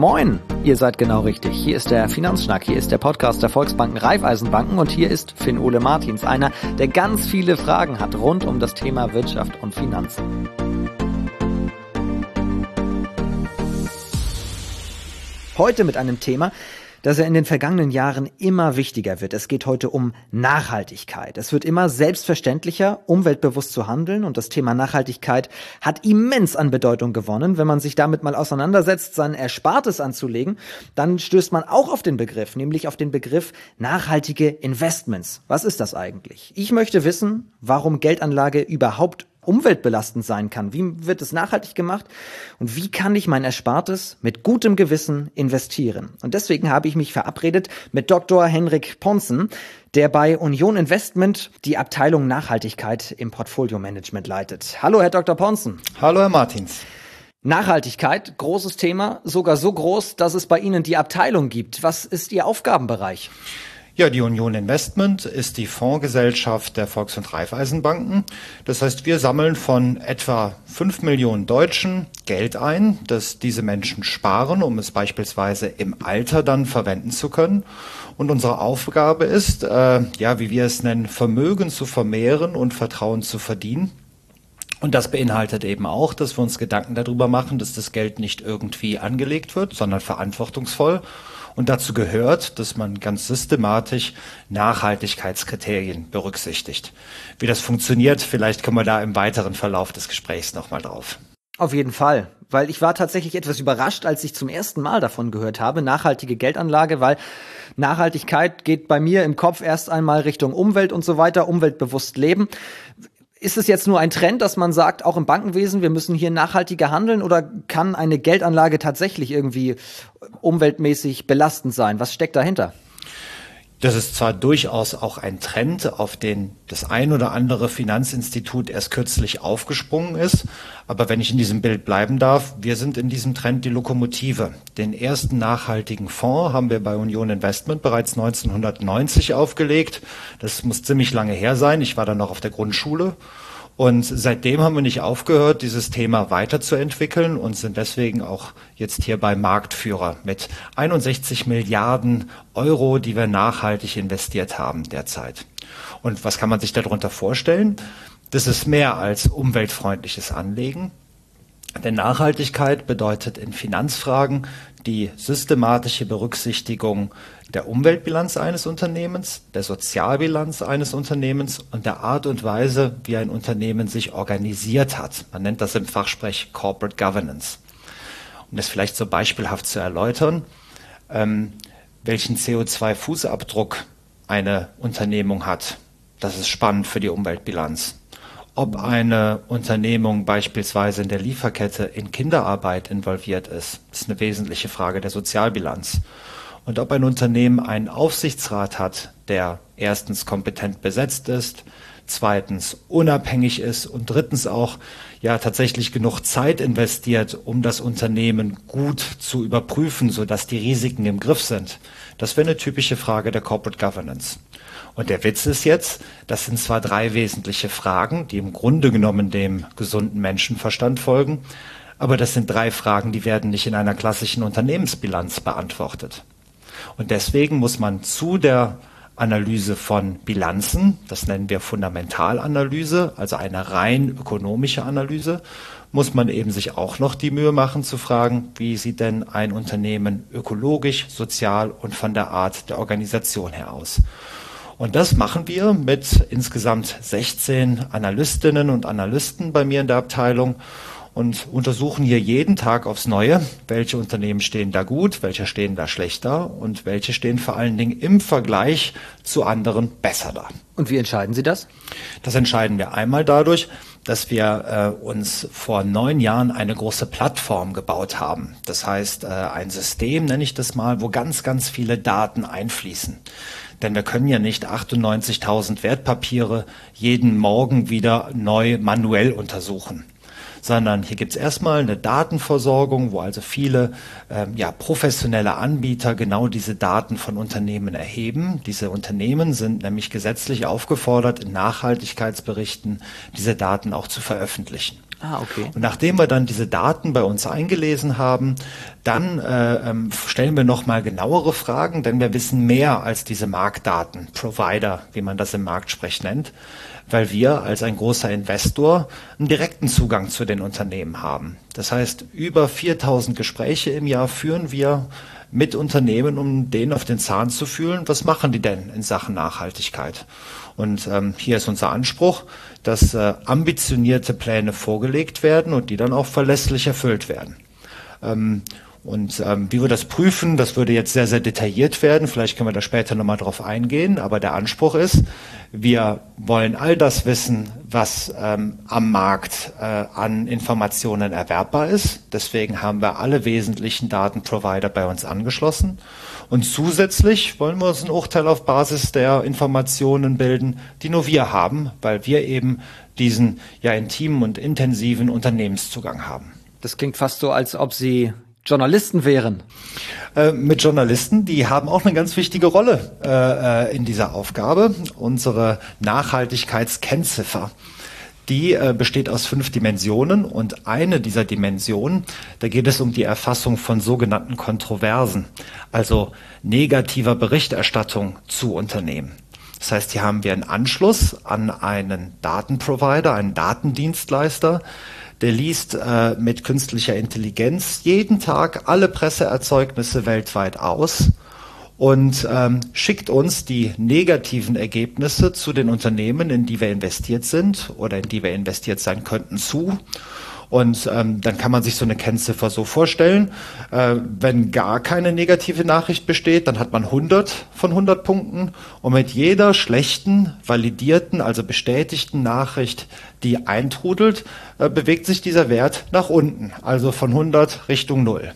Moin, ihr seid genau richtig. Hier ist der Finanzschnack, hier ist der Podcast der Volksbanken Raiffeisenbanken und hier ist Finn-Ole Martins, einer, der ganz viele Fragen hat rund um das Thema Wirtschaft und Finanzen. Heute mit einem Thema, das ja in den vergangenen Jahren immer wichtiger wird. Es geht heute um Nachhaltigkeit. Es wird immer selbstverständlicher, umweltbewusst zu handeln und das Thema Nachhaltigkeit hat immens an Bedeutung gewonnen. Wenn man sich damit mal auseinandersetzt, sein Erspartes anzulegen, dann stößt man auch auf den Begriff, nämlich auf den Begriff nachhaltige Investments. Was ist das eigentlich? Ich möchte wissen, warum Geldanlage überhaupt umweltbelastend sein kann. Wie wird es nachhaltig gemacht? Und wie kann ich mein Erspartes mit gutem Gewissen investieren? Und deswegen habe ich mich verabredet mit Dr. Henrik Pontzen, der bei Union Investment die Abteilung Nachhaltigkeit im Portfolio-Management leitet. Hallo, Herr Dr. Pontzen. Hallo, Herr Martins. Nachhaltigkeit, großes Thema, sogar so groß, dass es bei Ihnen die Abteilung gibt. Was ist Ihr Aufgabenbereich? Ja, die Union Investment ist die Fondsgesellschaft der Volks- und Raiffeisenbanken. Das heißt, wir sammeln von etwa 5 Millionen Deutschen Geld ein, das diese Menschen sparen, um es beispielsweise im Alter dann verwenden zu können. Und unsere Aufgabe ist, wie wir es nennen, Vermögen zu vermehren und Vertrauen zu verdienen. Und das beinhaltet eben auch, dass wir uns Gedanken darüber machen, dass das Geld nicht irgendwie angelegt wird, sondern verantwortungsvoll. Und dazu gehört, dass man ganz systematisch Nachhaltigkeitskriterien berücksichtigt. Wie das funktioniert, vielleicht kommen wir da im weiteren Verlauf des Gesprächs nochmal drauf. Auf jeden Fall, weil ich war tatsächlich etwas überrascht, als ich zum ersten Mal davon gehört habe, nachhaltige Geldanlage, weil Nachhaltigkeit geht bei mir im Kopf erst einmal Richtung Umwelt und so weiter, umweltbewusst leben. Ist es jetzt nur ein Trend, dass man sagt, auch im Bankenwesen, wir müssen hier nachhaltiger handeln, oder kann eine Geldanlage tatsächlich irgendwie umweltmäßig belastend sein? Was steckt dahinter? Das ist zwar durchaus auch ein Trend, auf den das ein oder andere Finanzinstitut erst kürzlich aufgesprungen ist. Aber wenn ich in diesem Bild bleiben darf, wir sind in diesem Trend die Lokomotive. Den ersten nachhaltigen Fonds haben wir bei Union Investment bereits 1990 aufgelegt. Das muss ziemlich lange her sein. Ich war dann noch auf der Grundschule. Und seitdem haben wir nicht aufgehört, dieses Thema weiterzuentwickeln und sind deswegen auch jetzt hier bei Marktführer mit 61 Milliarden Euro, die wir nachhaltig investiert haben derzeit. Und was kann man sich darunter vorstellen? Das ist mehr als umweltfreundliches Anlegen. Denn Nachhaltigkeit bedeutet in Finanzfragen die systematische Berücksichtigung der Umweltbilanz eines Unternehmens, der Sozialbilanz eines Unternehmens und der Art und Weise, wie ein Unternehmen sich organisiert hat. Man nennt das im Fachsprech Corporate Governance. Um das vielleicht so beispielhaft zu erläutern, welchen CO2-Fußabdruck eine Unternehmung hat, das ist spannend für die Umweltbilanz. Ob eine Unternehmung beispielsweise in der Lieferkette in Kinderarbeit involviert ist, ist eine wesentliche Frage der Sozialbilanz. Und ob ein Unternehmen einen Aufsichtsrat hat, der erstens kompetent besetzt ist, zweitens unabhängig ist und drittens auch tatsächlich genug Zeit investiert, um das Unternehmen gut zu überprüfen, sodass die Risiken im Griff sind. Das wäre eine typische Frage der Corporate Governance. Und der Witz ist jetzt, das sind zwar 3 wesentliche Fragen, die im Grunde genommen dem gesunden Menschenverstand folgen, aber das sind 3 Fragen, die werden nicht in einer klassischen Unternehmensbilanz beantwortet. Und deswegen muss man zu der Analyse von Bilanzen, das nennen wir Fundamentalanalyse, also eine rein ökonomische Analyse, muss man eben sich auch noch die Mühe machen zu fragen, wie sieht denn ein Unternehmen ökologisch, sozial und von der Art der Organisation her aus. Und das machen wir mit insgesamt 16 Analystinnen und Analysten bei mir in der Abteilung und untersuchen hier jeden Tag aufs Neue, welche Unternehmen stehen da gut, welche stehen da schlechter und welche stehen vor allen Dingen im Vergleich zu anderen besser da. Und wie entscheiden Sie das? Das entscheiden wir einmal dadurch, dass wir uns vor 9 Jahren eine große Plattform gebaut haben. Das heißt, ein System, nenne ich das mal, wo ganz, ganz viele Daten einfließen. Denn wir können ja nicht 98.000 Wertpapiere jeden Morgen wieder neu manuell untersuchen. Sondern hier gibt es erstmal eine Datenversorgung, wo also viele professionelle Anbieter genau diese Daten von Unternehmen erheben. Diese Unternehmen sind nämlich gesetzlich aufgefordert, in Nachhaltigkeitsberichten diese Daten auch zu veröffentlichen. Ah, okay. Und nachdem wir dann diese Daten bei uns eingelesen haben, dann stellen wir nochmal genauere Fragen, denn wir wissen mehr als diese Marktdaten, Provider, wie man das im Marktsprech nennt, weil wir als ein großer Investor einen direkten Zugang zu den Unternehmen haben. Das heißt, über 4000 Gespräche im Jahr führen wir mit Unternehmen, um denen auf den Zahn zu fühlen, was machen die denn in Sachen Nachhaltigkeit. Und hier ist unser Anspruch, dass ambitionierte Pläne vorgelegt werden und die dann auch verlässlich erfüllt werden. Wie wir das prüfen, das würde jetzt sehr, sehr detailliert werden. Vielleicht können wir da später nochmal drauf eingehen. Aber der Anspruch ist, wir wollen all das wissen, was am Markt an Informationen erwerbbar ist. Deswegen haben wir alle wesentlichen Datenprovider bei uns angeschlossen. Und zusätzlich wollen wir uns ein Urteil auf Basis der Informationen bilden, die nur wir haben, weil wir eben diesen ja intimen und intensiven Unternehmenszugang haben. Das klingt fast so, als ob Sie Journalisten wären. Mit Journalisten, die haben auch eine ganz wichtige Rolle in dieser Aufgabe. Unsere Nachhaltigkeitskennziffer, die besteht aus 5 Dimensionen und eine dieser Dimensionen, da geht es um die Erfassung von sogenannten Kontroversen, also negativer Berichterstattung zu Unternehmen. Das heißt, hier haben wir einen Anschluss an einen Datenprovider, einen Datendienstleister, der liest mit künstlicher Intelligenz jeden Tag alle Presseerzeugnisse weltweit aus und schickt uns die negativen Ergebnisse zu den Unternehmen, in die wir investiert sind oder in die wir investiert sein könnten, zu. Und dann kann man sich so eine Kennziffer so vorstellen, wenn gar keine negative Nachricht besteht, dann hat man 100 von 100 Punkten und mit jeder schlechten, validierten, also bestätigten Nachricht, die eintrudelt, bewegt sich dieser Wert nach unten, also von 100 Richtung 0.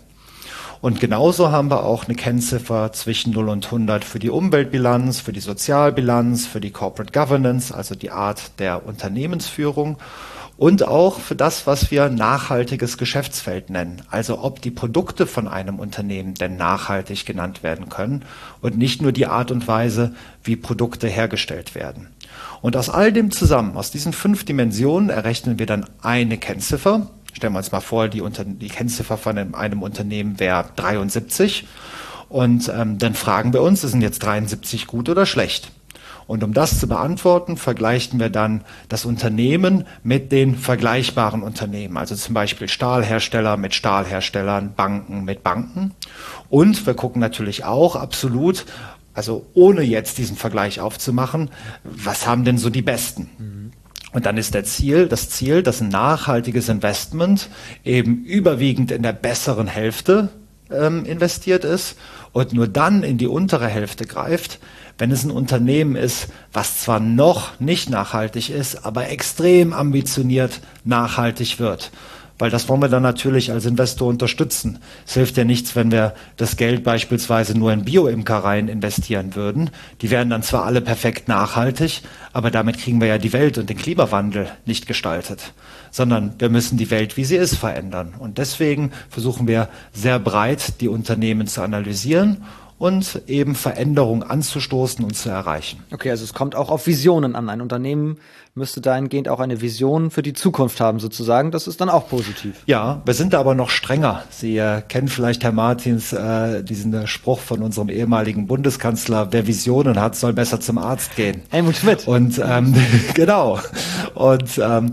Und genauso haben wir auch eine Kennziffer zwischen 0 und 100 für die Umweltbilanz, für die Sozialbilanz, für die Corporate Governance, also die Art der Unternehmensführung. Und auch für das, was wir nachhaltiges Geschäftsfeld nennen. Also ob die Produkte von einem Unternehmen denn nachhaltig genannt werden können und nicht nur die Art und Weise, wie Produkte hergestellt werden. Und aus all dem zusammen, aus diesen 5 Dimensionen errechnen wir dann eine Kennziffer. Stellen wir uns mal vor, die Kennziffer von einem Unternehmen wäre 73. Und dann fragen wir uns, sind jetzt 73 gut oder schlecht? Und um das zu beantworten, vergleichen wir dann das Unternehmen mit den vergleichbaren Unternehmen, also zum Beispiel Stahlhersteller mit Stahlherstellern, Banken mit Banken. Und wir gucken natürlich auch absolut, also ohne jetzt diesen Vergleich aufzumachen, was haben denn so die Besten? Und dann ist das Ziel, dass ein nachhaltiges Investment eben überwiegend in der besseren Hälfte investiert ist und nur dann in die untere Hälfte greift, wenn es ein Unternehmen ist, was zwar noch nicht nachhaltig ist, aber extrem ambitioniert nachhaltig wird. Weil das wollen wir dann natürlich als Investor unterstützen. Es hilft ja nichts, wenn wir das Geld beispielsweise nur in Bio-Imkereien investieren würden. Die wären dann zwar alle perfekt nachhaltig, aber damit kriegen wir ja die Welt und den Klimawandel nicht gestaltet. Sondern wir müssen die Welt, wie sie ist, verändern. Und deswegen versuchen wir sehr breit, die Unternehmen zu analysieren und eben Veränderungen anzustoßen und zu erreichen. Okay, also es kommt auch auf Visionen an. Ein Unternehmen müsste dahingehend auch eine Vision für die Zukunft haben, sozusagen. Das ist dann auch positiv. Ja, wir sind da aber noch strenger. Sie kennen vielleicht, Herr Martins, diesen Spruch von unserem ehemaligen Bundeskanzler: Wer Visionen hat, soll besser zum Arzt gehen. Helmut Schmidt. Und genau. Und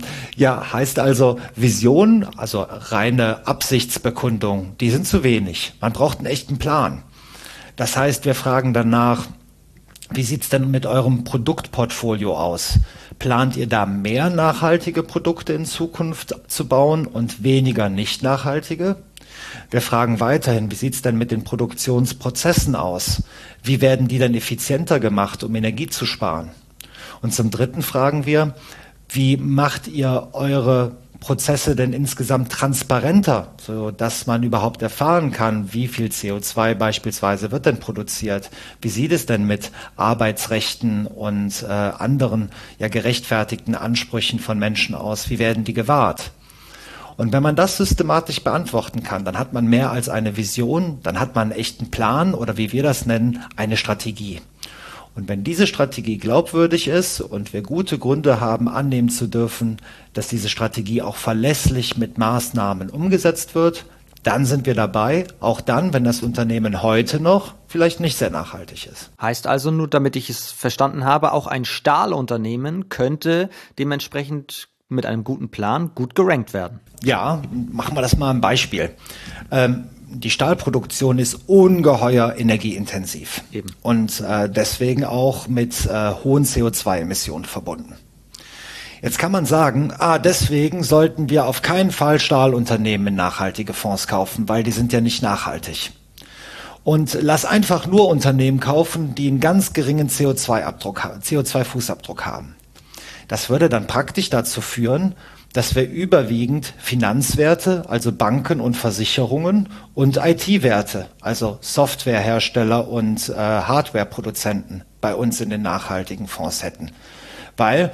heißt also, Visionen, also reine Absichtsbekundung, die sind zu wenig. Man braucht einen echten Plan. Das heißt, wir fragen danach, wie sieht's denn mit eurem Produktportfolio aus? Plant ihr da mehr nachhaltige Produkte in Zukunft zu bauen und weniger nicht nachhaltige? Wir fragen weiterhin, wie sieht's denn mit den Produktionsprozessen aus? Wie werden die denn effizienter gemacht, um Energie zu sparen? Und zum Dritten fragen wir, wie macht ihr eure Prozesse denn insgesamt transparenter, so dass man überhaupt erfahren kann, wie viel CO2 beispielsweise wird denn produziert? Wie sieht es denn mit Arbeitsrechten und anderen gerechtfertigten Ansprüchen von Menschen aus? Wie werden die gewahrt? Und wenn man das systematisch beantworten kann, dann hat man mehr als eine Vision, dann hat man einen echten Plan oder wie wir das nennen, eine Strategie. Und wenn diese Strategie glaubwürdig ist und wir gute Gründe haben, annehmen zu dürfen, dass diese Strategie auch verlässlich mit Maßnahmen umgesetzt wird, dann sind wir dabei, auch dann, wenn das Unternehmen heute noch vielleicht nicht sehr nachhaltig ist. Heißt also, nur damit ich es verstanden habe, auch ein Stahlunternehmen könnte dementsprechend mit einem guten Plan gut gerankt werden. Ja, machen wir das mal ein Beispiel. Die Stahlproduktion ist ungeheuer energieintensiv. Eben. Und deswegen auch mit hohen CO2-Emissionen verbunden. Jetzt kann man sagen, deswegen sollten wir auf keinen Fall Stahlunternehmen in nachhaltige Fonds kaufen, weil die sind ja nicht nachhaltig. Und lass einfach nur Unternehmen kaufen, die einen ganz geringen CO2-Fußabdruck haben. Das würde dann praktisch dazu führen, dass wir überwiegend Finanzwerte, also Banken und Versicherungen, und IT-Werte, also Softwarehersteller und Hardwareproduzenten bei uns in den nachhaltigen Fonds hätten. Weil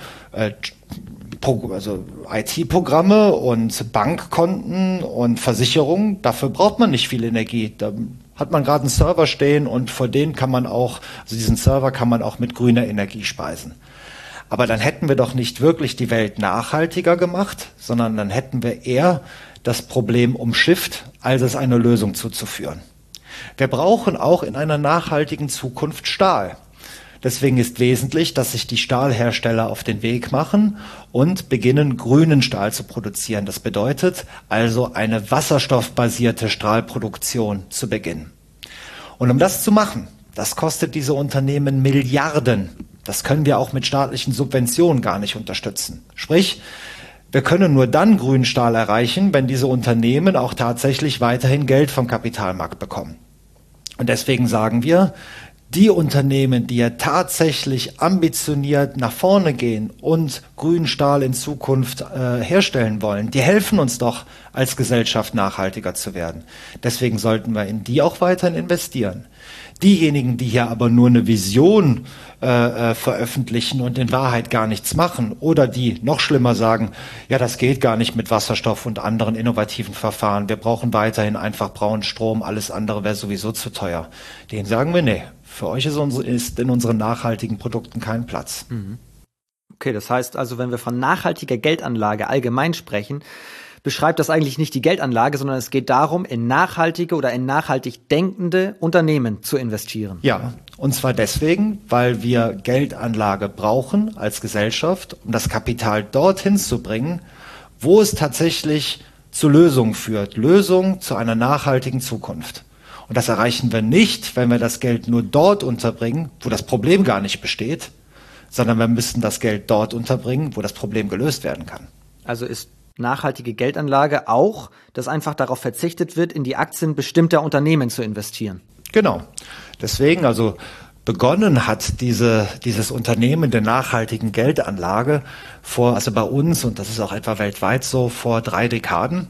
also IT-Programme und Bankkonten und Versicherungen, dafür braucht man nicht viel Energie. Da hat man gerade einen Server stehen und vor den kann man auch, also diesen Server kann man auch mit grüner Energie speisen. Aber dann hätten wir doch nicht wirklich die Welt nachhaltiger gemacht, sondern dann hätten wir eher das Problem umschifft, als es eine Lösung zuzuführen. Wir brauchen auch in einer nachhaltigen Zukunft Stahl. Deswegen ist wesentlich, dass sich die Stahlhersteller auf den Weg machen und beginnen, grünen Stahl zu produzieren. Das bedeutet also eine wasserstoffbasierte Stahlproduktion zu beginnen. Und um das zu machen, das kostet diese Unternehmen Milliarden. Das können wir auch mit staatlichen Subventionen gar nicht unterstützen. Sprich, wir können nur dann grünen Stahl erreichen, wenn diese Unternehmen auch tatsächlich weiterhin Geld vom Kapitalmarkt bekommen. Und deswegen sagen wir, die Unternehmen, die ja tatsächlich ambitioniert nach vorne gehen und grünen Stahl in Zukunft herstellen wollen, die helfen uns doch als Gesellschaft nachhaltiger zu werden. Deswegen sollten wir in die auch weiterhin investieren. Diejenigen, die hier aber nur eine Vision veröffentlichen und in Wahrheit gar nichts machen oder die noch schlimmer sagen, ja, das geht gar nicht mit Wasserstoff und anderen innovativen Verfahren, wir brauchen weiterhin einfach braunen Strom, alles andere wäre sowieso zu teuer. Denen sagen wir, nee, für euch ist in unseren nachhaltigen Produkten kein Platz. Okay, das heißt also, wenn wir von nachhaltiger Geldanlage allgemein sprechen, beschreibt das eigentlich nicht die Geldanlage, sondern es geht darum, in nachhaltige oder in nachhaltig denkende Unternehmen zu investieren. Ja, und zwar deswegen, weil wir Geldanlage brauchen als Gesellschaft, um das Kapital dorthin zu bringen, wo es tatsächlich zu Lösungen führt. Lösungen zu einer nachhaltigen Zukunft. Und das erreichen wir nicht, wenn wir das Geld nur dort unterbringen, wo das Problem gar nicht besteht, sondern wir müssen das Geld dort unterbringen, wo das Problem gelöst werden kann. Also ist nachhaltige Geldanlage auch, dass einfach darauf verzichtet wird, in die Aktien bestimmter Unternehmen zu investieren. Genau. Deswegen, also begonnen hat dieses Unternehmen der nachhaltigen Geldanlage also bei uns, und das ist auch etwa weltweit so, vor 3 Dekaden.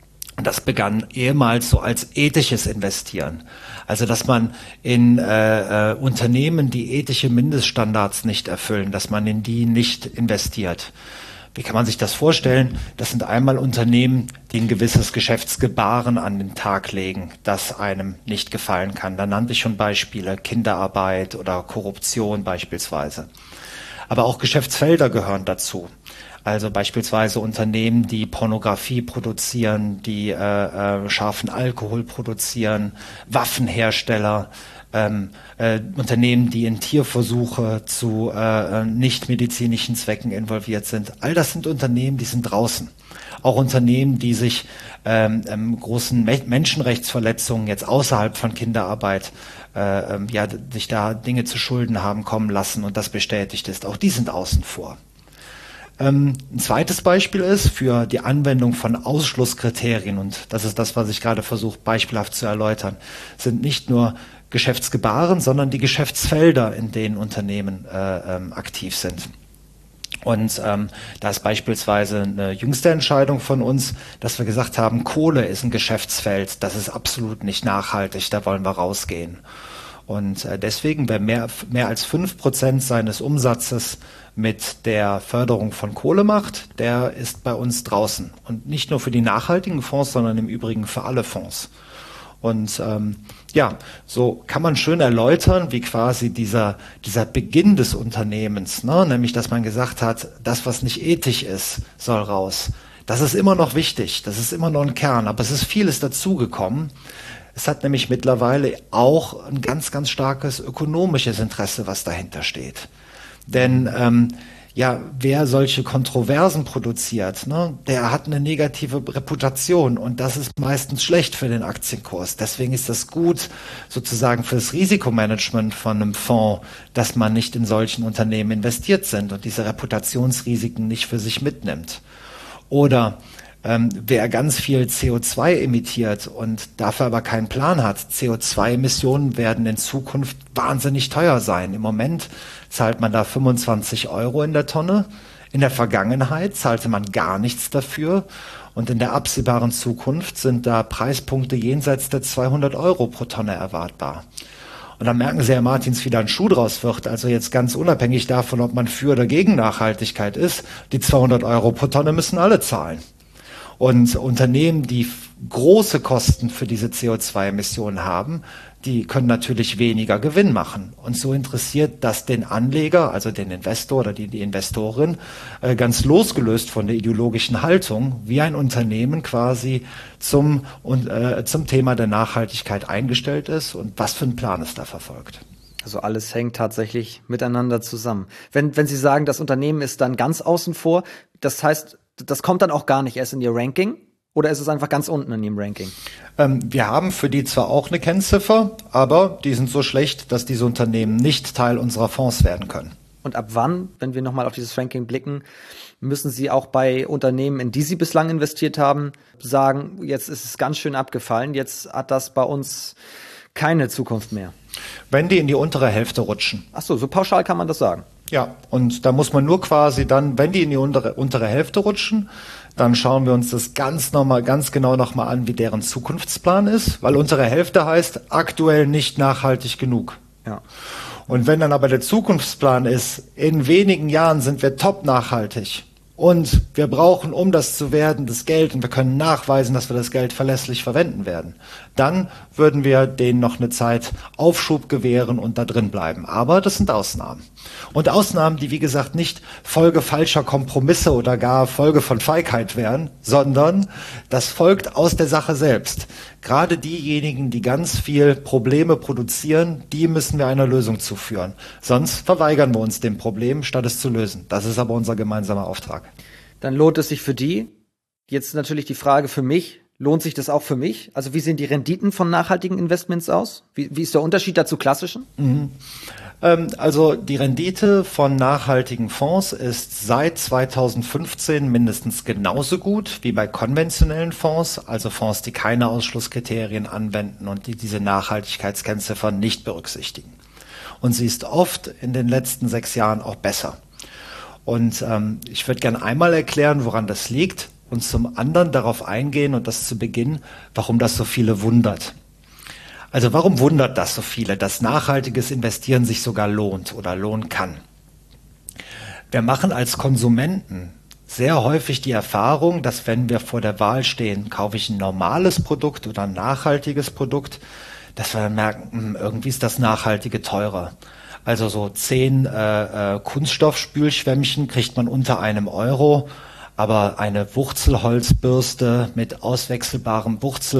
Das begann ehemals so als ethisches Investieren. Also, dass man in Unternehmen, die ethische Mindeststandards nicht erfüllen, dass man in die nicht investiert. Wie kann man sich das vorstellen? Das sind einmal Unternehmen, die ein gewisses Geschäftsgebaren an den Tag legen, das einem nicht gefallen kann. Da nannte ich schon Beispiele, Kinderarbeit oder Korruption beispielsweise. Aber auch Geschäftsfelder gehören dazu. Also beispielsweise Unternehmen, die Pornografie produzieren, die scharfen Alkohol produzieren, Waffenhersteller, Unternehmen, die in Tierversuche zu nichtmedizinischen Zwecken involviert sind. All das sind Unternehmen, die sind draußen. Auch Unternehmen, die sich großen Menschenrechtsverletzungen jetzt außerhalb von Kinderarbeit sich da Dinge zu Schulden haben kommen lassen und das bestätigt ist. Auch die sind außen vor. Ein zweites Beispiel ist für die Anwendung von Ausschlusskriterien, und das ist das, was ich gerade versuche beispielhaft zu erläutern, sind nicht nur Geschäftsgebaren, sondern die Geschäftsfelder, in denen Unternehmen aktiv sind. Und da ist beispielsweise eine jüngste Entscheidung von uns, dass wir gesagt haben, Kohle ist ein Geschäftsfeld, das ist absolut nicht nachhaltig, da wollen wir rausgehen. Und deswegen, wer mehr als 5% seines Umsatzes mit der Förderung von Kohle macht, der ist bei uns draußen. Und nicht nur für die nachhaltigen Fonds, sondern im Übrigen für alle Fonds. Und ja, so kann man schön erläutern, wie quasi dieser Beginn des Unternehmens, ne, nämlich dass man gesagt hat, das, was nicht ethisch ist, soll raus. Das ist immer noch wichtig, das ist immer noch ein Kern, aber es ist vieles dazugekommen. Es hat nämlich mittlerweile auch ein ganz, ganz starkes ökonomisches Interesse, was dahinter steht. Denn ja, wer solche Kontroversen produziert, ne, der hat eine negative Reputation und das ist meistens schlecht für den Aktienkurs. Deswegen ist das gut sozusagen für das Risikomanagement von einem Fonds, dass man nicht in solchen Unternehmen investiert sind und diese Reputationsrisiken nicht für sich mitnimmt. Oder wer ganz viel CO2 emittiert und dafür aber keinen Plan hat. CO2-Emissionen werden in Zukunft wahnsinnig teuer sein. Im Moment zahlt man da 25 € in der Tonne. In der Vergangenheit zahlte man gar nichts dafür. Und in der absehbaren Zukunft sind da Preispunkte jenseits der 200 € pro Tonne erwartbar. Und dann merken Sie, Herr Martins, wie da ein Schuh draus wird. Also jetzt ganz unabhängig davon, ob man für oder gegen Nachhaltigkeit ist, die 200 € pro Tonne müssen alle zahlen. Und Unternehmen, die große Kosten für diese CO2-Emissionen haben, die können natürlich weniger Gewinn machen. Und so interessiert das den Anleger, also den Investor oder die Investorin, ganz losgelöst von der ideologischen Haltung, wie ein Unternehmen quasi zum Thema der Nachhaltigkeit eingestellt ist und was für einen Plan es da verfolgt. Also alles hängt tatsächlich miteinander zusammen. Wenn Sie sagen, das Unternehmen ist dann ganz außen vor, das heißt, das kommt dann auch gar nicht erst in Ihr Ranking? Oder ist es einfach ganz unten in Ihrem Ranking? Wir haben für die zwar auch eine Kennziffer, aber die sind so schlecht, dass diese Unternehmen nicht Teil unserer Fonds werden können. Und ab wann, wenn wir nochmal auf dieses Ranking blicken, müssen Sie auch bei Unternehmen, in die Sie bislang investiert haben, sagen, jetzt ist es ganz schön abgefallen, jetzt hat das bei uns keine Zukunft mehr? Wenn die in die untere Hälfte rutschen. Ach so pauschal kann man das sagen. Ja, und da muss man nur quasi dann, wenn die in die untere Hälfte rutschen, dann schauen wir uns das ganz genau nochmal an, wie deren Zukunftsplan ist, weil untere Hälfte heißt aktuell nicht nachhaltig genug. Ja. Und wenn dann aber der Zukunftsplan ist, in wenigen Jahren sind wir top nachhaltig und wir brauchen, um das zu werden, das Geld und wir können nachweisen, dass wir das Geld verlässlich verwenden werden, dann würden wir denen noch eine Zeit Aufschub gewähren und da drin bleiben. Aber das sind Ausnahmen. Und Ausnahmen, die wie gesagt nicht Folge falscher Kompromisse oder gar Folge von Feigheit wären, sondern das folgt aus der Sache selbst. Gerade diejenigen, die ganz viel Probleme produzieren, die müssen wir einer Lösung zuführen. Sonst verweigern wir uns dem Problem, statt es zu lösen. Das ist aber unser gemeinsamer Auftrag. Dann lohnt es sich für die. Jetzt natürlich die Frage für mich, lohnt sich das auch für mich? Also wie sehen die Renditen von nachhaltigen Investments aus? Wie ist der Unterschied dazu klassischen? Also die Rendite von nachhaltigen Fonds ist seit 2015 mindestens genauso gut wie bei konventionellen Fonds, also Fonds, die keine Ausschlusskriterien anwenden und die diese Nachhaltigkeitskennziffern nicht berücksichtigen. Und sie ist oft in den letzten 6 Jahren auch besser. Und ich würde gerne einmal erklären, woran das liegt und zum anderen darauf eingehen und das zu Beginn, warum das so viele wundert. Also warum wundert das so viele, dass nachhaltiges Investieren sich sogar lohnt oder lohnen kann? Wir machen als Konsumenten sehr häufig die Erfahrung, dass wenn wir vor der Wahl stehen, kaufe ich ein normales Produkt oder ein nachhaltiges Produkt, dass wir dann merken, irgendwie ist das Nachhaltige teurer. Also so 10 Kunststoffspülschwämmchen kriegt man unter €1, aber eine Wurzelholzbürste mit auswechselbarem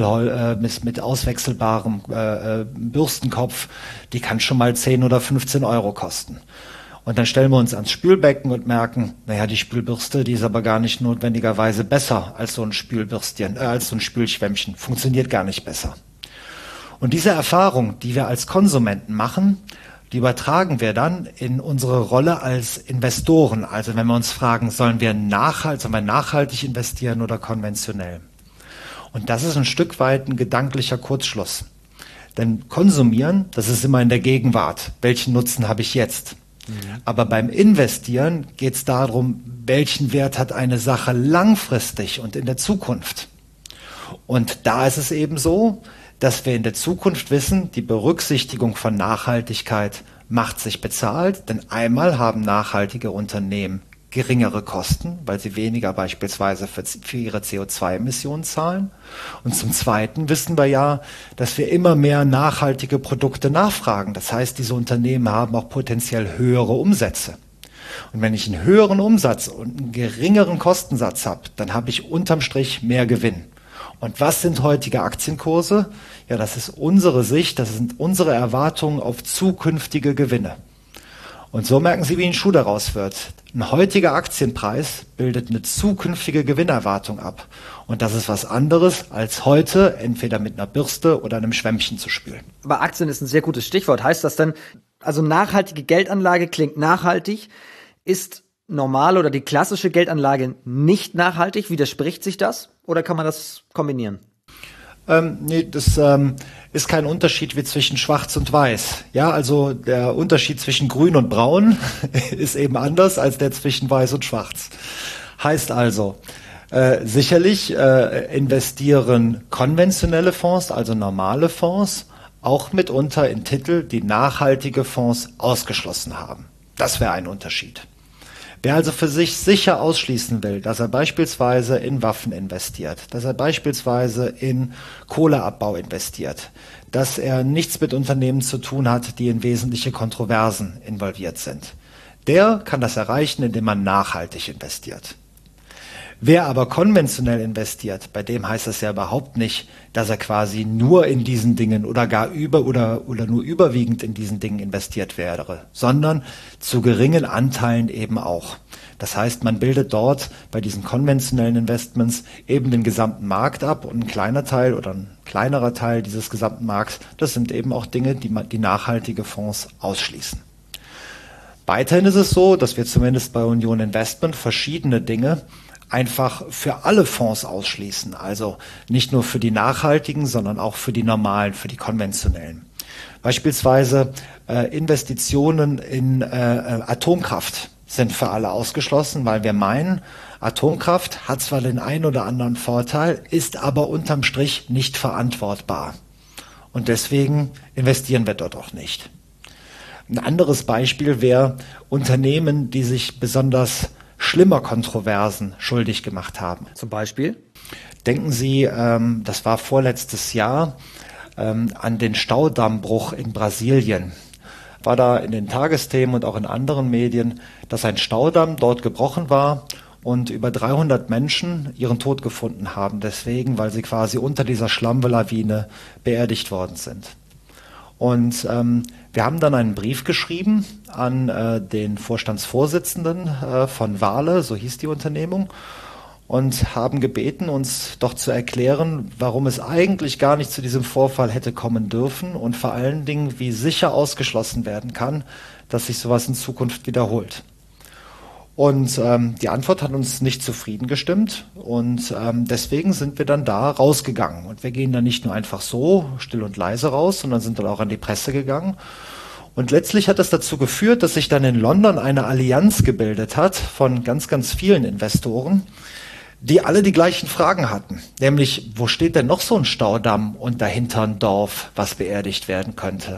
Bürstenkopf, die kann schon mal 10 oder 15 € kosten. Und dann stellen wir uns ans Spülbecken und merken, naja, die Spülbürste, die ist aber gar nicht notwendigerweise besser als so ein Spülschwämmchen. Funktioniert gar nicht besser. Und diese Erfahrung, die wir als Konsumenten machen, die übertragen wir dann in unsere Rolle als Investoren. Also wenn wir uns fragen, sollen wir nachhaltig investieren oder konventionell? Und das ist ein Stück weit ein gedanklicher Kurzschluss. Denn konsumieren, das ist immer in der Gegenwart. Welchen Nutzen habe ich jetzt? Aber beim Investieren geht es darum, welchen Wert hat eine Sache langfristig und in der Zukunft? Und da ist es eben so, dass wir in der Zukunft wissen, die Berücksichtigung von Nachhaltigkeit macht sich bezahlt, denn einmal haben nachhaltige Unternehmen geringere Kosten, weil sie weniger beispielsweise für ihre CO2-Emissionen zahlen. Und zum Zweiten wissen wir ja, dass wir immer mehr nachhaltige Produkte nachfragen. Das heißt, diese Unternehmen haben auch potenziell höhere Umsätze. Und wenn ich einen höheren Umsatz und einen geringeren Kostensatz habe, dann habe ich unterm Strich mehr Gewinn. Und was sind heutige Aktienkurse? Ja, das ist unsere Sicht, das sind unsere Erwartungen auf zukünftige Gewinne. Und so merken Sie, wie ein Schuh daraus wird. Ein heutiger Aktienpreis bildet eine zukünftige Gewinnerwartung ab. Und das ist was anderes, als heute entweder mit einer Bürste oder einem Schwämmchen zu spülen. Aber Aktien ist ein sehr gutes Stichwort. Heißt das denn, also nachhaltige Geldanlage klingt nachhaltig, ist normale oder die klassische Geldanlage nicht nachhaltig? Widerspricht sich das? Oder kann man das kombinieren? Nee, das ist kein Unterschied wie zwischen Schwarz und Weiß. Ja, also der Unterschied zwischen Grün und Braun ist eben anders als der zwischen Weiß und Schwarz. Heißt also, sicherlich investieren konventionelle Fonds, also normale Fonds, auch mitunter in Titel, die nachhaltige Fonds ausgeschlossen haben. Das wäre ein Unterschied. Wer also für sich sicher ausschließen will, dass er beispielsweise in Waffen investiert, dass er beispielsweise in Kohleabbau investiert, dass er nichts mit Unternehmen zu tun hat, die in wesentliche Kontroversen involviert sind, der kann das erreichen, indem man nachhaltig investiert. Wer aber konventionell investiert, bei dem heißt das ja überhaupt nicht, dass er quasi nur in diesen Dingen oder gar oder nur überwiegend in diesen Dingen investiert wäre, sondern zu geringen Anteilen eben auch. Das heißt, man bildet dort bei diesen konventionellen Investments eben den gesamten Markt ab und ein kleiner Teil oder ein kleinerer Teil dieses gesamten Markts, das sind eben auch Dinge, die nachhaltige Fonds ausschließen. Weiterhin ist es so, dass wir zumindest bei Union Investment verschiedene Dinge einfach für alle Fonds ausschließen. Also nicht nur für die nachhaltigen, sondern auch für die normalen, für die konventionellen. Beispielsweise Investitionen in Atomkraft sind für alle ausgeschlossen, weil wir meinen, Atomkraft hat zwar den einen oder anderen Vorteil, ist aber unterm Strich nicht verantwortbar. Und deswegen investieren wir dort auch nicht. Ein anderes Beispiel wäre Unternehmen, die sich besonders schlimmer Kontroversen schuldig gemacht haben. Zum Beispiel? Denken Sie, das war vorletztes Jahr, an den Staudammbruch in Brasilien. War da in den Tagesthemen und auch in anderen Medien, dass ein Staudamm dort gebrochen war und über 300 Menschen ihren Tod gefunden haben. Deswegen, weil sie quasi unter dieser Schlammlawine beerdigt worden sind. Und wir haben dann einen Brief geschrieben an den Vorstandsvorsitzenden von Vale, so hieß die Unternehmung, und haben gebeten, uns doch zu erklären, warum es eigentlich gar nicht zu diesem Vorfall hätte kommen dürfen und vor allen Dingen, wie sicher ausgeschlossen werden kann, dass sich sowas in Zukunft wiederholt. Und die Antwort hat uns nicht zufrieden gestimmt und deswegen sind wir dann da rausgegangen. Und wir gehen dann nicht nur einfach so still und leise raus, sondern sind dann auch an die Presse gegangen. Und letztlich hat das dazu geführt, dass sich dann in London eine Allianz gebildet hat von ganz, ganz vielen Investoren, die alle die gleichen Fragen hatten. Nämlich, wo steht denn noch so ein Staudamm und dahinter ein Dorf, was beerdigt werden könnte?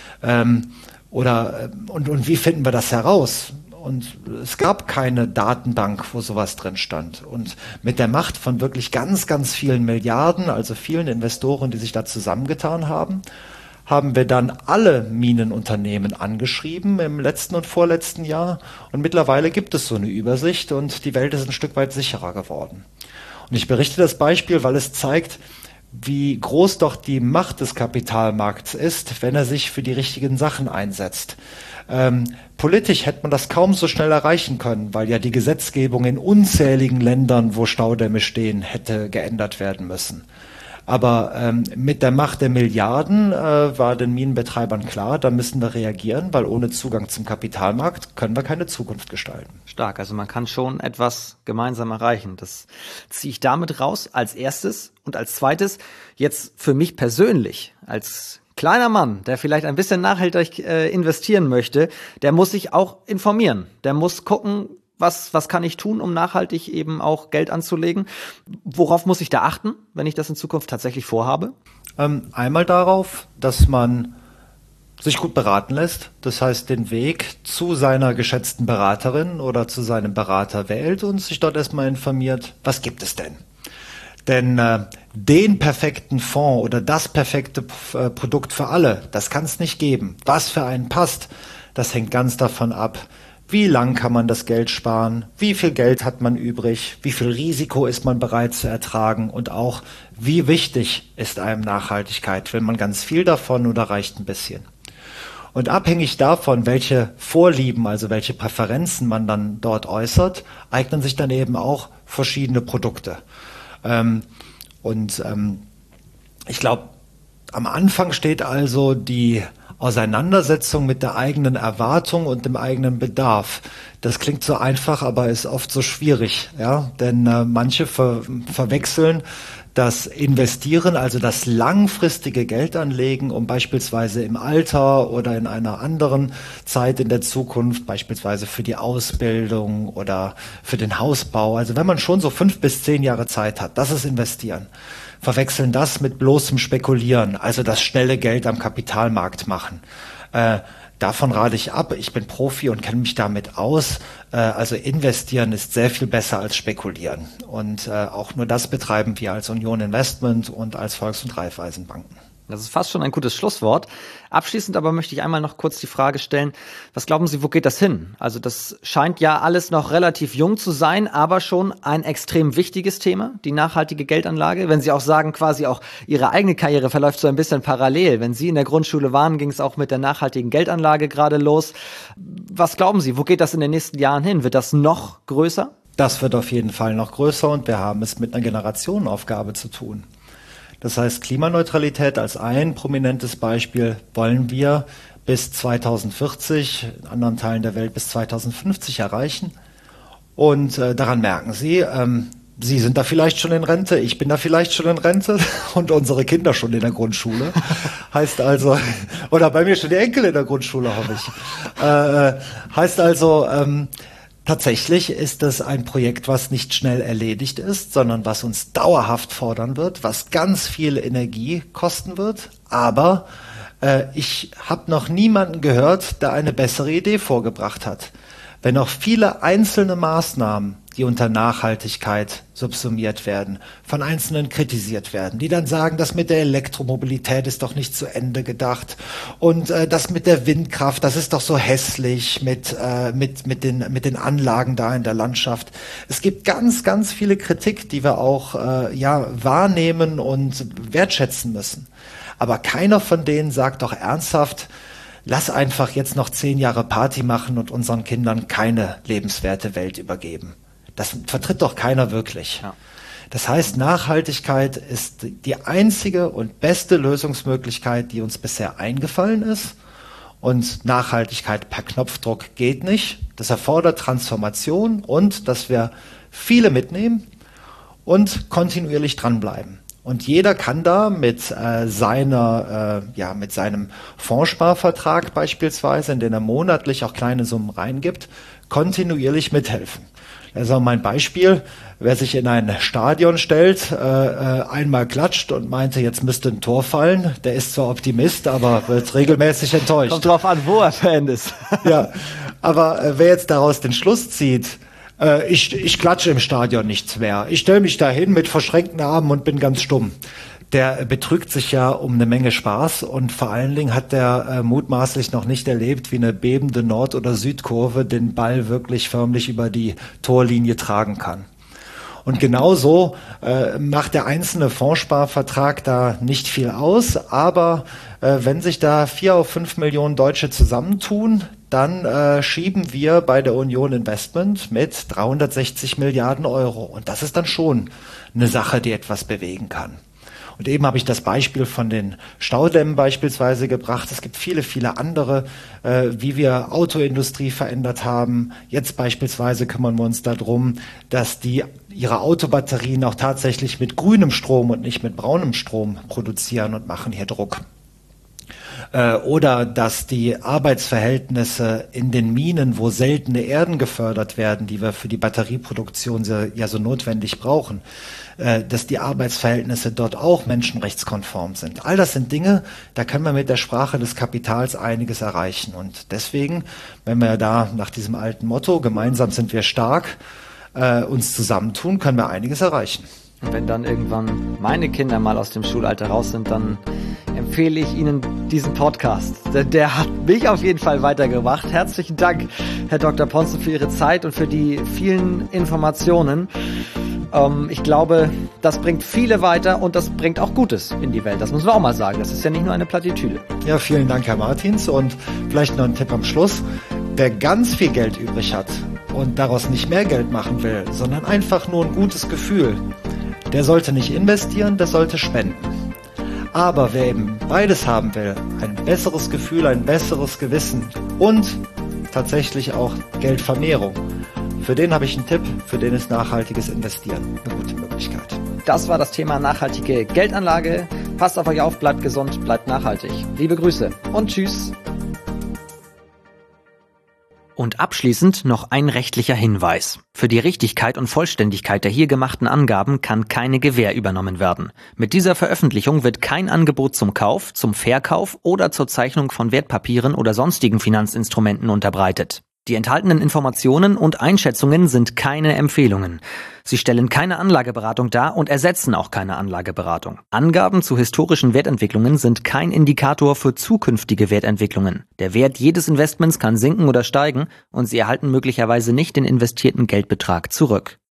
Und wie finden wir das heraus? Und es gab keine Datenbank, wo sowas drin stand. Und mit der Macht von wirklich ganz, ganz vielen Milliarden, also vielen Investoren, die sich da zusammengetan haben, haben wir dann alle Minenunternehmen angeschrieben im letzten und vorletzten Jahr. Und mittlerweile gibt es so eine Übersicht und die Welt ist ein Stück weit sicherer geworden. Und ich berichte das Beispiel, weil es zeigt, wie groß doch die Macht des Kapitalmarkts ist, wenn er sich für die richtigen Sachen einsetzt. Politisch hätte man das kaum so schnell erreichen können, weil ja die Gesetzgebung in unzähligen Ländern, wo Staudämme stehen, hätte geändert werden müssen. Aber mit der Macht der Milliarden war den Minenbetreibern klar, da müssen wir reagieren, weil ohne Zugang zum Kapitalmarkt können wir keine Zukunft gestalten. Stark, also man kann schon etwas gemeinsam erreichen. Das ziehe ich damit raus als erstes. Und als zweites, jetzt für mich persönlich, als kleiner Mann, der vielleicht ein bisschen nachhaltig investieren möchte, der muss sich auch informieren. Der muss gucken, was kann ich tun, um nachhaltig eben auch Geld anzulegen? Worauf muss ich da achten, wenn ich das in Zukunft tatsächlich vorhabe? Einmal darauf, dass man sich gut beraten lässt. Das heißt, den Weg zu seiner geschätzten Beraterin oder zu seinem Berater wählt und sich dort erstmal informiert, was gibt es denn? Denn den perfekten Fonds oder das perfekte Produkt für alle, das kann es nicht geben. Was für einen passt, das hängt ganz davon ab, wie lang kann man das Geld sparen, wie viel Geld hat man übrig, wie viel Risiko ist man bereit zu ertragen und auch, wie wichtig ist einem Nachhaltigkeit. Will man ganz viel davon oder reicht ein bisschen? Und abhängig davon, welche Vorlieben, also welche Präferenzen man dann dort äußert, eignen sich dann eben auch verschiedene Produkte. Ich glaube, am Anfang steht also die Auseinandersetzung mit der eigenen Erwartung und dem eigenen Bedarf. Das klingt so einfach, aber ist oft so schwierig, ja, denn manche verwechseln das Investieren, also das langfristige Geldanlegen, um beispielsweise im Alter oder in einer anderen Zeit in der Zukunft, beispielsweise für die Ausbildung oder für den Hausbau, also wenn man schon so 5 bis 10 Jahre Zeit hat, das ist Investieren. Verwechseln das mit bloßem Spekulieren, also das schnelle Geld am Kapitalmarkt machen. Davon rate ich ab. Ich bin Profi und kenne mich damit aus. Also investieren ist sehr viel besser als spekulieren. Und auch nur das betreiben wir als Union Investment und als Volks- und Raiffeisenbanken. Das ist fast schon ein gutes Schlusswort. Abschließend aber möchte ich einmal noch kurz die Frage stellen, was glauben Sie, wo geht das hin? Also das scheint ja alles noch relativ jung zu sein, aber schon ein extrem wichtiges Thema, die nachhaltige Geldanlage. Wenn Sie auch sagen, quasi auch Ihre eigene Karriere verläuft so ein bisschen parallel. Wenn Sie in der Grundschule waren, ging es auch mit der nachhaltigen Geldanlage gerade los. Was glauben Sie, wo geht das in den nächsten Jahren hin? Wird das noch größer? Das wird auf jeden Fall noch größer und wir haben es mit einer Generationenaufgabe zu tun. Das heißt, Klimaneutralität als ein prominentes Beispiel wollen wir bis 2040, in anderen Teilen der Welt bis 2050 erreichen. Und daran merken Sie, Sie sind da vielleicht schon in Rente, ich bin da vielleicht schon in Rente und unsere Kinder schon in der Grundschule. Heißt also, oder bei mir schon die Enkel in der Grundschule, hoffe ich. Heißt also, tatsächlich ist es ein Projekt, was nicht schnell erledigt ist, sondern was uns dauerhaft fordern wird, was ganz viel Energie kosten wird. Aber ich habe noch niemanden gehört, der eine bessere Idee vorgebracht hat. Wenn auch viele einzelne Maßnahmen, die unter Nachhaltigkeit subsumiert werden, von Einzelnen kritisiert werden, die dann sagen, das mit der Elektromobilität ist doch nicht zu Ende gedacht und das mit der Windkraft, das ist doch so hässlich mit den Anlagen da in der Landschaft. Es gibt ganz, ganz viele Kritik, die wir auch wahrnehmen und wertschätzen müssen. Aber keiner von denen sagt doch ernsthaft, lass einfach jetzt noch 10 Jahre Party machen und unseren Kindern keine lebenswerte Welt übergeben. Das vertritt doch keiner wirklich. Ja. Das heißt, Nachhaltigkeit ist die einzige und beste Lösungsmöglichkeit, die uns bisher eingefallen ist. Und Nachhaltigkeit per Knopfdruck geht nicht. Das erfordert Transformation und dass wir viele mitnehmen und kontinuierlich dranbleiben. Und jeder kann da mit mit seinem Fondssparvertrag beispielsweise, in den er monatlich auch kleine Summen reingibt, kontinuierlich mithelfen. Also mein Beispiel, wer sich in ein Stadion stellt, einmal klatscht und meinte, jetzt müsste ein Tor fallen, der ist zwar Optimist, aber wird regelmäßig enttäuscht. Kommt drauf an, wo er Fan ist. Ja, aber wer jetzt daraus den Schluss zieht, ich klatsche im Stadion nichts mehr, ich stelle mich da hin mit verschränkten Armen und bin ganz stumm, der betrügt sich ja um eine Menge Spaß und vor allen Dingen hat der mutmaßlich noch nicht erlebt, wie eine bebende Nord- oder Südkurve den Ball wirklich förmlich über die Torlinie tragen kann. Und genauso macht der einzelne Fondssparvertrag da nicht viel aus, aber wenn sich da 4 auf 5 Millionen Deutsche zusammentun, dann schieben wir bei der Union Investment mit 360 Milliarden Euro. Und das ist dann schon eine Sache, die etwas bewegen kann. Und eben habe ich das Beispiel von den Staudämmen beispielsweise gebracht. Es gibt viele, viele andere, wie wir Autoindustrie verändert haben. Jetzt beispielsweise kümmern wir uns darum, dass die ihre Autobatterien auch tatsächlich mit grünem Strom und nicht mit braunem Strom produzieren und machen hier Druck. Oder dass die Arbeitsverhältnisse in den Minen, wo seltene Erden gefördert werden, die wir für die Batterieproduktion ja so notwendig brauchen, dass die Arbeitsverhältnisse dort auch menschenrechtskonform sind. All das sind Dinge, da können wir mit der Sprache des Kapitals einiges erreichen. Und deswegen, wenn wir da nach diesem alten Motto, gemeinsam sind wir stark, uns zusammentun, können wir einiges erreichen. Und wenn dann irgendwann meine Kinder mal aus dem Schulalter raus sind, dann empfehle ich Ihnen diesen Podcast. Der hat mich auf jeden Fall weitergebracht. Herzlichen Dank, Herr Dr. Ponzen, für Ihre Zeit und für die vielen Informationen. Ich glaube, das bringt viele weiter und das bringt auch Gutes in die Welt. Das muss man auch mal sagen. Das ist ja nicht nur eine Plattitüde. Ja, vielen Dank, Herr Martins. Und vielleicht noch ein Tipp am Schluss. Wer ganz viel Geld übrig hat und daraus nicht mehr Geld machen will, sondern einfach nur ein gutes Gefühl, der sollte nicht investieren, der sollte spenden. Aber wer eben beides haben will, ein besseres Gefühl, ein besseres Gewissen und tatsächlich auch Geldvermehrung, für den habe ich einen Tipp, für den ist nachhaltiges Investieren eine gute Möglichkeit. Das war das Thema nachhaltige Geldanlage. Passt auf euch auf, bleibt gesund, bleibt nachhaltig. Liebe Grüße und tschüss. Und abschließend noch ein rechtlicher Hinweis. Für die Richtigkeit und Vollständigkeit der hier gemachten Angaben kann keine Gewähr übernommen werden. Mit dieser Veröffentlichung wird kein Angebot zum Kauf, zum Verkauf oder zur Zeichnung von Wertpapieren oder sonstigen Finanzinstrumenten unterbreitet. Die enthaltenen Informationen und Einschätzungen sind keine Empfehlungen. Sie stellen keine Anlageberatung dar und ersetzen auch keine Anlageberatung. Angaben zu historischen Wertentwicklungen sind kein Indikator für zukünftige Wertentwicklungen. Der Wert jedes Investments kann sinken oder steigen und Sie erhalten möglicherweise nicht den investierten Geldbetrag zurück.